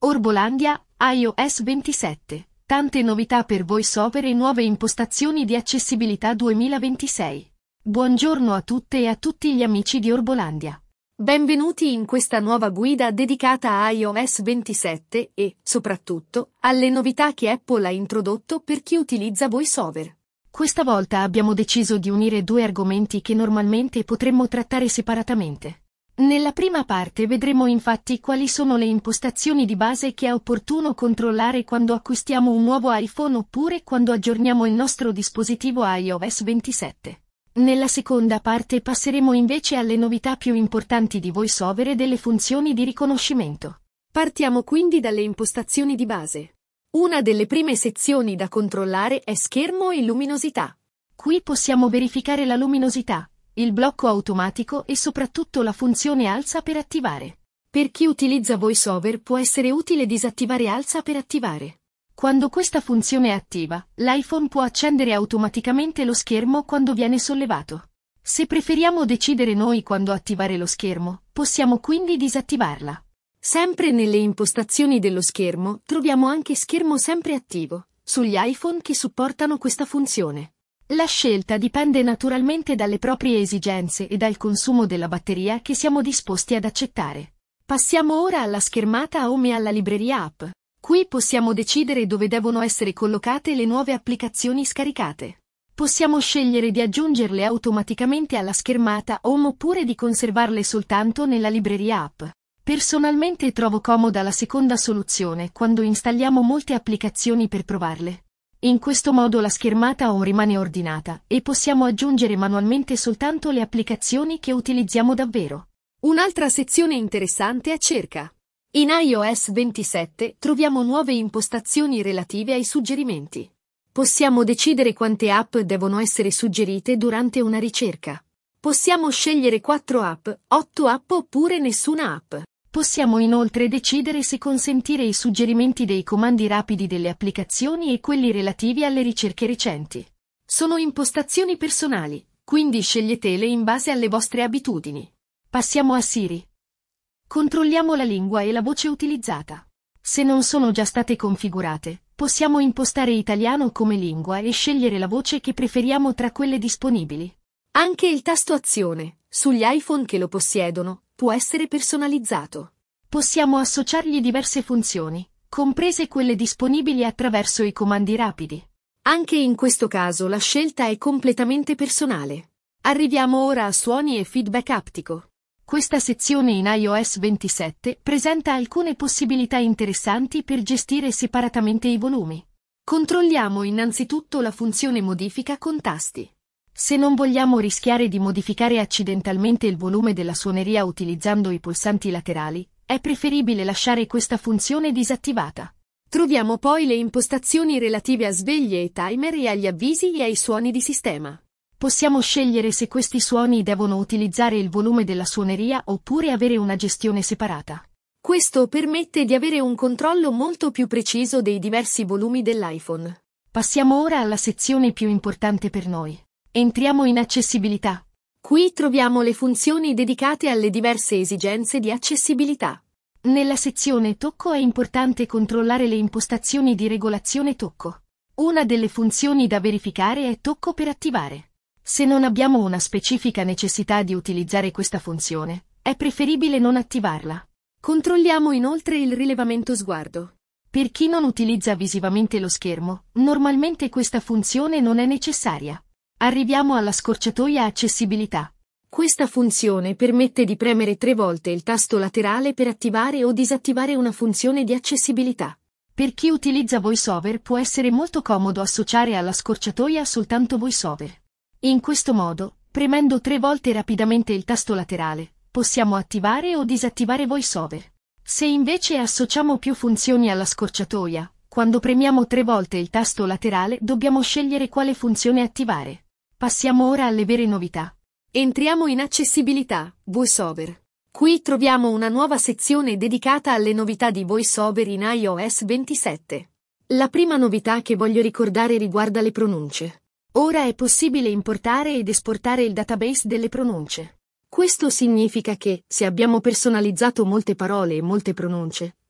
Orbolandia, iOS 27. Tante novità per VoiceOver e nuove impostazioni di accessibilità 2026. Buongiorno a tutte e a tutti gli amici di Orbolandia. Benvenuti in questa nuova guida dedicata a iOS 27 e, soprattutto, alle novità che Apple ha introdotto per chi utilizza VoiceOver. Questa volta abbiamo deciso di unire due argomenti che normalmente potremmo trattare separatamente. Nella prima parte vedremo infatti quali sono le impostazioni di base che è opportuno controllare quando acquistiamo un nuovo iPhone oppure quando aggiorniamo il nostro dispositivo a iOS 27. Nella seconda parte passeremo invece alle novità più importanti di VoiceOver e delle funzioni di riconoscimento. Partiamo quindi dalle impostazioni di base. Una delle prime sezioni da controllare è schermo e luminosità. Qui possiamo verificare la luminosità, il blocco automatico e soprattutto la funzione alza per attivare. Per chi utilizza VoiceOver può essere utile disattivare alza per attivare. Quando questa funzione è attiva, l'iPhone può accendere automaticamente lo schermo quando viene sollevato. Se preferiamo decidere noi quando attivare lo schermo, possiamo quindi disattivarla. Sempre nelle impostazioni dello schermo troviamo anche schermo sempre attivo, sugli iPhone che supportano questa funzione. La scelta dipende naturalmente dalle proprie esigenze e dal consumo della batteria che siamo disposti ad accettare. Passiamo ora alla schermata Home e alla libreria app. Qui possiamo decidere dove devono essere collocate le nuove applicazioni scaricate. Possiamo scegliere di aggiungerle automaticamente alla schermata Home oppure di conservarle soltanto nella libreria app. Personalmente trovo comoda la seconda soluzione quando installiamo molte applicazioni per provarle. In questo modo la schermata Home rimane ordinata e possiamo aggiungere manualmente soltanto le applicazioni che utilizziamo davvero. Un'altra sezione interessante è Cerca. In iOS 27 troviamo nuove impostazioni relative ai suggerimenti. Possiamo decidere quante app devono essere suggerite durante una ricerca. Possiamo scegliere 4 app, 8 app oppure nessuna app. Possiamo inoltre decidere se consentire i suggerimenti dei comandi rapidi delle applicazioni e quelli relativi alle ricerche recenti. Sono impostazioni personali, quindi sceglietele in base alle vostre abitudini. Passiamo a Siri. Controlliamo la lingua e la voce utilizzata. Se non sono già state configurate, possiamo impostare italiano come lingua e scegliere la voce che preferiamo tra quelle disponibili. Anche il tasto azione, sugli iPhone che lo possiedono, può essere personalizzato. Possiamo associargli diverse funzioni, comprese quelle disponibili attraverso i comandi rapidi. Anche in questo caso la scelta è completamente personale. Arriviamo ora a suoni e feedback aptico. Questa sezione in iOS 27 presenta alcune possibilità interessanti per gestire separatamente i volumi. Controlliamo innanzitutto la funzione modifica con tasti. Se non vogliamo rischiare di modificare accidentalmente il volume della suoneria utilizzando i pulsanti laterali, è preferibile lasciare questa funzione disattivata. Troviamo poi le impostazioni relative a sveglie e timer e agli avvisi e ai suoni di sistema. Possiamo scegliere se questi suoni devono utilizzare il volume della suoneria oppure avere una gestione separata. Questo permette di avere un controllo molto più preciso dei diversi volumi dell'iPhone. Passiamo ora alla sezione più importante per noi. Entriamo in accessibilità. Qui troviamo le funzioni dedicate alle diverse esigenze di accessibilità. Nella sezione Tocco è importante controllare le impostazioni di regolazione tocco. Una delle funzioni da verificare è Tocco per attivare. Se non abbiamo una specifica necessità di utilizzare questa funzione, è preferibile non attivarla. Controlliamo inoltre il rilevamento sguardo. Per chi non utilizza visivamente lo schermo, normalmente questa funzione non è necessaria. Arriviamo alla scorciatoia accessibilità. Questa funzione permette di premere 3 volte il tasto laterale per attivare o disattivare una funzione di accessibilità. Per chi utilizza VoiceOver può essere molto comodo associare alla scorciatoia soltanto VoiceOver. In questo modo, premendo 3 volte rapidamente il tasto laterale, possiamo attivare o disattivare VoiceOver. Se invece associamo più funzioni alla scorciatoia, quando premiamo 3 volte il tasto laterale dobbiamo scegliere quale funzione attivare. Passiamo ora alle vere novità. Entriamo in accessibilità, VoiceOver. Qui troviamo una nuova sezione dedicata alle novità di VoiceOver in iOS 27. La prima novità che voglio ricordare riguarda le pronunce. Ora è possibile importare ed esportare il database delle pronunce. Questo significa che, se abbiamo personalizzato molte parole e molte pronunce,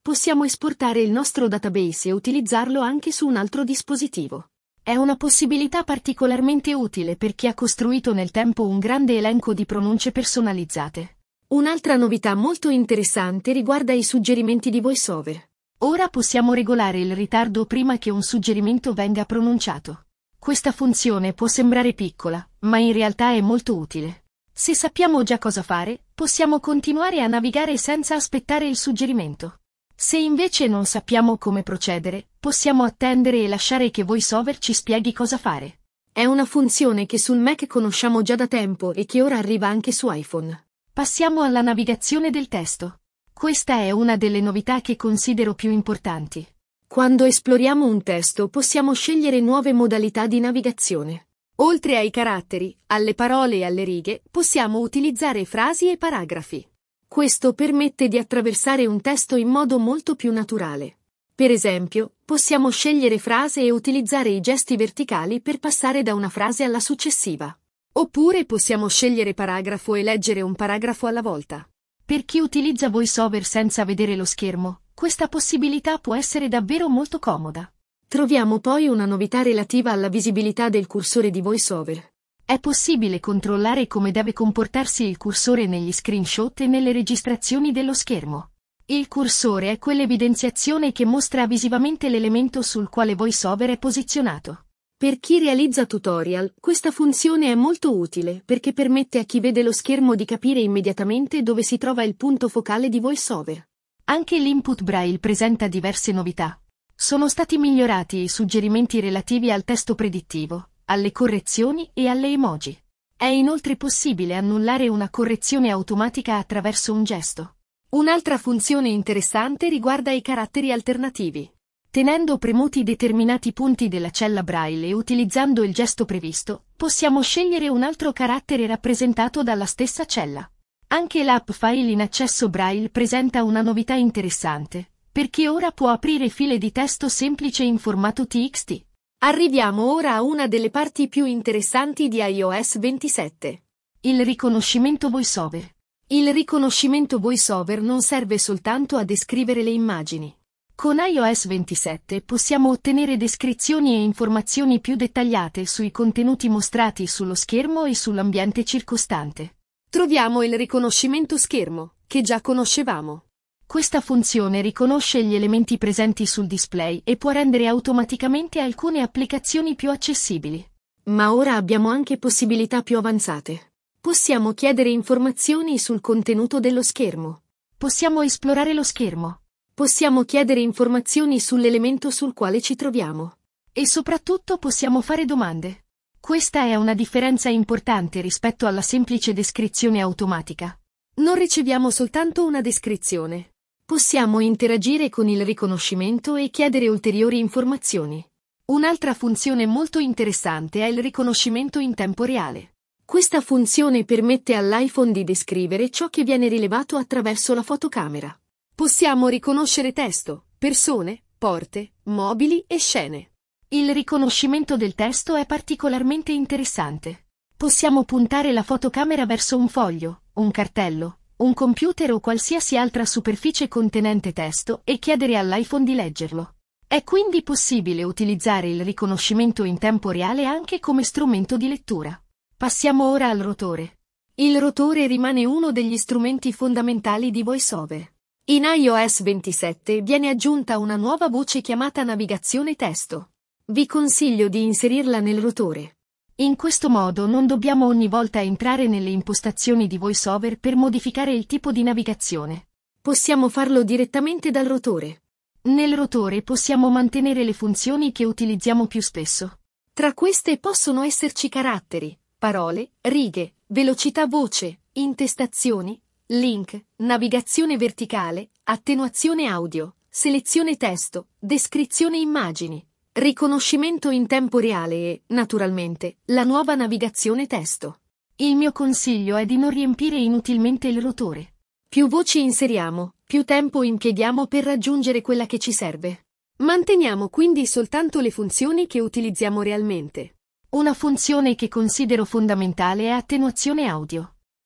possiamo esportare il nostro database e utilizzarlo anche su un altro dispositivo. È una possibilità particolarmente utile per chi ha costruito nel tempo un grande elenco di pronunce personalizzate. Un'altra novità molto interessante riguarda i suggerimenti di VoiceOver. Ora possiamo regolare il ritardo prima che un suggerimento venga pronunciato. Questa funzione può sembrare piccola, ma in realtà è molto utile. Se sappiamo già cosa fare, possiamo continuare a navigare senza aspettare il suggerimento. Se invece non sappiamo come procedere, possiamo attendere e lasciare che VoiceOver ci spieghi cosa fare. È una funzione che sul Mac conosciamo già da tempo e che ora arriva anche su iPhone. Passiamo alla navigazione del testo. Questa è una delle novità che considero più importanti. Quando esploriamo un testo possiamo scegliere nuove modalità di navigazione. Oltre ai caratteri, alle parole e alle righe, possiamo utilizzare frasi e paragrafi. Questo permette di attraversare un testo in modo molto più naturale. Per esempio, possiamo scegliere frase e utilizzare i gesti verticali per passare da una frase alla successiva. Oppure possiamo scegliere paragrafo e leggere un paragrafo alla volta. Per chi utilizza VoiceOver senza vedere lo schermo, questa possibilità può essere davvero molto comoda. Troviamo poi una novità relativa alla visibilità del cursore di VoiceOver. È possibile controllare come deve comportarsi il cursore negli screenshot e nelle registrazioni dello schermo. Il cursore è quell'evidenziazione che mostra visivamente l'elemento sul quale VoiceOver è posizionato. Per chi realizza tutorial, questa funzione è molto utile perché permette a chi vede lo schermo di capire immediatamente dove si trova il punto focale di VoiceOver. Anche l'input Braille presenta diverse novità. Sono stati migliorati i suggerimenti relativi al testo predittivo, alle correzioni e alle emoji. È inoltre possibile annullare una correzione automatica attraverso un gesto. Un'altra funzione interessante riguarda i caratteri alternativi. Tenendo premuti determinati punti della cella Braille e utilizzando il gesto previsto, possiamo scegliere un altro carattere rappresentato dalla stessa cella. Anche l'app File in accesso Braille presenta una novità interessante, perché ora può aprire file di testo semplice in formato TXT. Arriviamo ora a una delle parti più interessanti di iOS 27. Il riconoscimento VoiceOver. Il riconoscimento VoiceOver non serve soltanto a descrivere le immagini. Con iOS 27 possiamo ottenere descrizioni e informazioni più dettagliate sui contenuti mostrati sullo schermo e sull'ambiente circostante. Troviamo il riconoscimento schermo, che già conoscevamo. Questa funzione riconosce gli elementi presenti sul display e può rendere automaticamente alcune applicazioni più accessibili. Ma ora abbiamo anche possibilità più avanzate. Possiamo chiedere informazioni sul contenuto dello schermo. Possiamo esplorare lo schermo. Possiamo chiedere informazioni sull'elemento sul quale ci troviamo. E soprattutto possiamo fare domande. Questa è una differenza importante rispetto alla semplice descrizione automatica. Non riceviamo soltanto una descrizione. Possiamo interagire con il riconoscimento e chiedere ulteriori informazioni. Un'altra funzione molto interessante è il riconoscimento in tempo reale. Questa funzione permette all'iPhone di descrivere ciò che viene rilevato attraverso la fotocamera. Possiamo riconoscere testo, persone, porte, mobili e scene. Il riconoscimento del testo è particolarmente interessante. Possiamo puntare la fotocamera verso un foglio, un cartello, un computer o qualsiasi altra superficie contenente testo e chiedere all'iPhone di leggerlo. È quindi possibile utilizzare il riconoscimento in tempo reale anche come strumento di lettura. Passiamo ora al rotore. Il rotore rimane uno degli strumenti fondamentali di VoiceOver. In iOS 27 viene aggiunta una nuova voce chiamata navigazione testo. Vi consiglio di inserirla nel rotore. In questo modo non dobbiamo ogni volta entrare nelle impostazioni di VoiceOver per modificare il tipo di navigazione. Possiamo farlo direttamente dal rotore. Nel rotore possiamo mantenere le funzioni che utilizziamo più spesso. Tra queste possono esserci caratteri, parole, righe, velocità voce, intestazioni, link, navigazione verticale, attenuazione audio, selezione testo, descrizione immagini, riconoscimento in tempo reale e, naturalmente, la nuova navigazione testo. Il mio consiglio è di non riempire inutilmente il rotore. Più voci inseriamo, più tempo impieghiamo per raggiungere quella che ci serve. Manteniamo quindi soltanto le funzioni che utilizziamo realmente. Una funzione che considero fondamentale è attenuazione audio.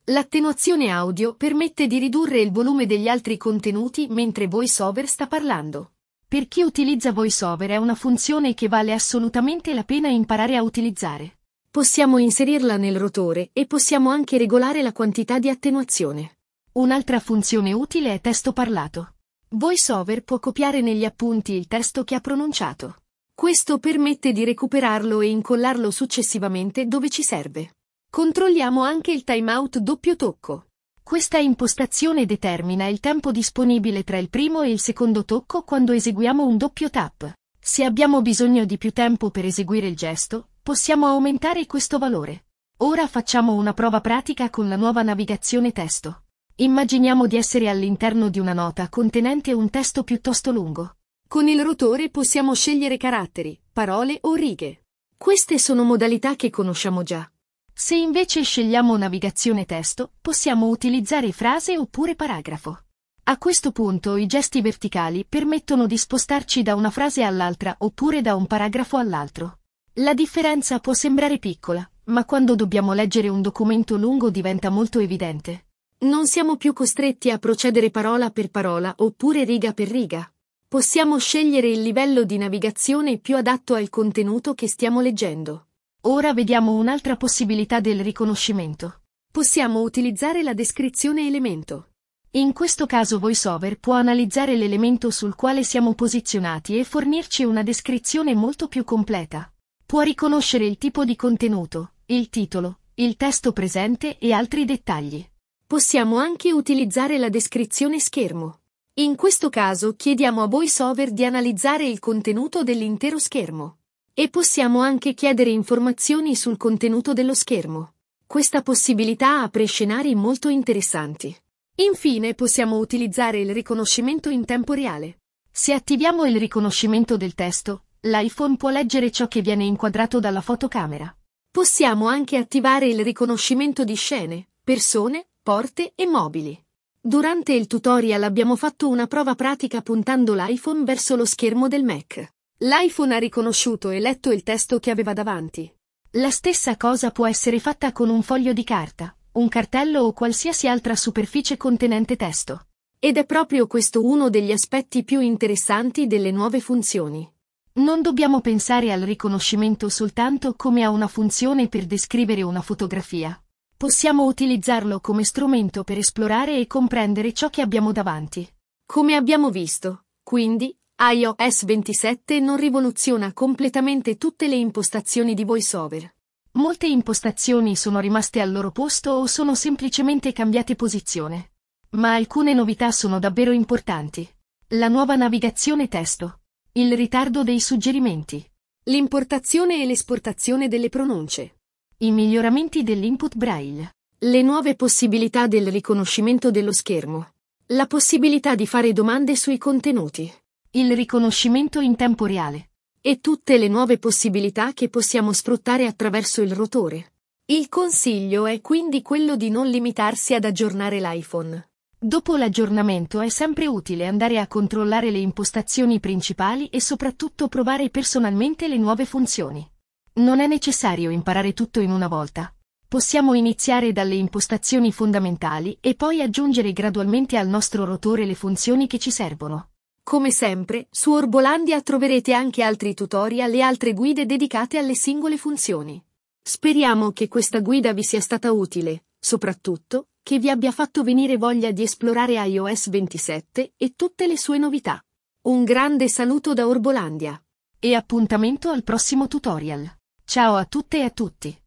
L'attenuazione audio permette di ridurre il volume degli altri contenuti mentre VoiceOver sta parlando. Per chi utilizza VoiceOver è una funzione che vale assolutamente la pena imparare a utilizzare. Possiamo inserirla nel rotore e possiamo anche regolare la quantità di attenuazione. Un'altra funzione utile è testo parlato. VoiceOver può copiare negli appunti il testo che ha pronunciato. Questo permette di recuperarlo e incollarlo successivamente dove ci serve. Controlliamo anche il timeout doppio tocco. Questa impostazione determina il tempo disponibile tra il primo e il secondo tocco quando eseguiamo un doppio tap. Se abbiamo bisogno di più tempo per eseguire il gesto, possiamo aumentare questo valore. Ora facciamo una prova pratica con la nuova navigazione testo. Immaginiamo di essere all'interno di una nota contenente un testo piuttosto lungo. Con il rotore possiamo scegliere caratteri, parole o righe. Queste sono modalità che conosciamo già. Se invece scegliamo navigazione testo, possiamo utilizzare frase oppure paragrafo. A questo punto i gesti verticali permettono di spostarci da una frase all'altra oppure da un paragrafo all'altro. La differenza può sembrare piccola, ma quando dobbiamo leggere un documento lungo diventa molto evidente. Non siamo più costretti a procedere parola per parola oppure riga per riga. Possiamo scegliere il livello di navigazione più adatto al contenuto che stiamo leggendo. Ora vediamo un'altra possibilità del riconoscimento. Possiamo utilizzare la descrizione elemento. In questo caso VoiceOver può analizzare l'elemento sul quale siamo posizionati e fornirci una descrizione molto più completa. Può riconoscere il tipo di contenuto, il titolo, il testo presente e altri dettagli. Possiamo anche utilizzare la descrizione schermo. In questo caso chiediamo a VoiceOver di analizzare il contenuto dell'intero schermo. E possiamo anche chiedere informazioni sul contenuto dello schermo. Questa possibilità apre scenari molto interessanti. Infine possiamo utilizzare il riconoscimento in tempo reale. Se attiviamo il riconoscimento del testo, l'iPhone può leggere ciò che viene inquadrato dalla fotocamera. Possiamo anche attivare il riconoscimento di scene, persone, porte e mobili. Durante il tutorial abbiamo fatto una prova pratica puntando l'iPhone verso lo schermo del Mac. L'iPhone ha riconosciuto e letto il testo che aveva davanti. La stessa cosa può essere fatta con un foglio di carta, un cartello o qualsiasi altra superficie contenente testo. Ed è proprio questo uno degli aspetti più interessanti delle nuove funzioni. Non dobbiamo pensare al riconoscimento soltanto come a una funzione per descrivere una fotografia. Possiamo utilizzarlo come strumento per esplorare e comprendere ciò che abbiamo davanti. Come abbiamo visto, quindi, iOS 27 non rivoluziona completamente tutte le impostazioni di VoiceOver. Molte impostazioni sono rimaste al loro posto o sono semplicemente cambiate posizione. Ma alcune novità sono davvero importanti. La nuova navigazione testo. Il ritardo dei suggerimenti. L'importazione e l'esportazione delle pronunce. I miglioramenti dell'input Braille. Le nuove possibilità del riconoscimento dello schermo. La possibilità di fare domande sui contenuti. Il riconoscimento in tempo reale. E tutte le nuove possibilità che possiamo sfruttare attraverso il rotore. Il consiglio è quindi quello di non limitarsi ad aggiornare l'iPhone. Dopo l'aggiornamento è sempre utile andare a controllare le impostazioni principali e soprattutto provare personalmente le nuove funzioni. Non è necessario imparare tutto in una volta. Possiamo iniziare dalle impostazioni fondamentali e poi aggiungere gradualmente al nostro rotore le funzioni che ci servono. Come sempre, su Orbolandia troverete anche altri tutorial e altre guide dedicate alle singole funzioni. Speriamo che questa guida vi sia stata utile, soprattutto, che vi abbia fatto venire voglia di esplorare iOS 27 e tutte le sue novità. Un grande saluto da Orbolandia. E appuntamento al prossimo tutorial. Ciao a tutte e a tutti.